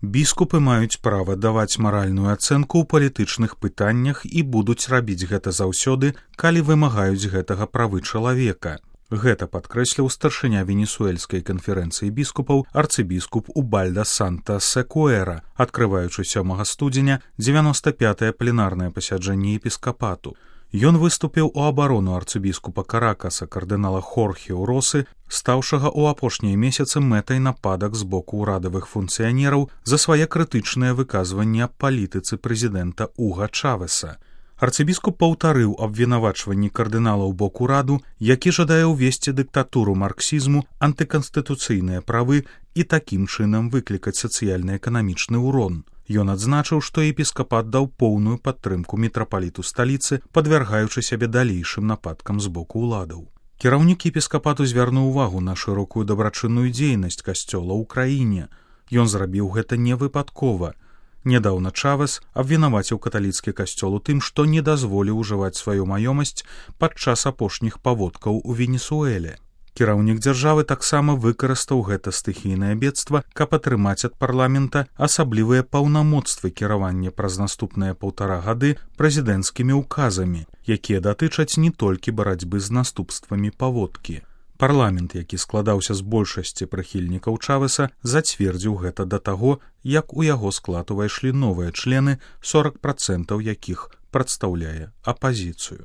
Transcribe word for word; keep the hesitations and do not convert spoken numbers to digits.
Біскупы маюць права даваць маральную ацэнку ў палітычных пытаннях і будуць рабіць гэта заўсёды, калі вымагаюць гэтага правы чалавека. Гэта падкрэсліў старшыня венесуэльскай канферэнцыі біскупаў арцыбіскуп Убальда Санта Секуэра, адкрываючы сёмага студзеня дзевяноста пятае пленарнае пасяджэнне епіскапату. Ён выступіў у абарону арцыбіскупа Каракаса кардынала Хорхе Уросы, стаўшага ў апошнія месяцы мэтай нападак з боку ўрадавых функцыянераў за свае крытычныя выказванні аб палітыцы прэзідэнта Уга Чавеса. Арцыбіскуп паўтарыў абвінавачванні кардынала ў бок ураду, які жадае ўвесці дыктатуру марксізму, антыканстытуцыйныя правы і такім чынам выклікаць сацыяльна-эканамічны ўрон. Ён адзначыў, што епіскапат даў поўную падтрымку мітрапаліту сталіцы, падвяргаючы сябе далейшым нападкам з боку ўладаў. Кіраўнік епіскапату звярнуў увагу на шырокую дабрачынную дзейнасць касцёла ў краіне. Ён зрабіў гэта не выпадкова. Нядаўна Чавес абвінаваціў каталіцкі касцёл у тым, што не дазволіў ужываць сваю маёмасць падчас апошніх паводкаў у Венесуэле. Кіраўнік дзяржавы таксама выкарыстаў гэта стыхійнае бедства, каб атрымаць ад парламента асаблівыя паўнамоцтвы кіравання праз наступныя паўтара гады прэзідэнцкімі ўказамі, якія датычаць не толькі барацьбы з наступствамі паводкі. Парламент, які складаўся з большасці прыхільнікаў Чавеса, зацвердзіў гэта да таго, як у яго склад увайшлі новыя члены, сорок працэнтаў якіх прадстаўляе апазіцыю.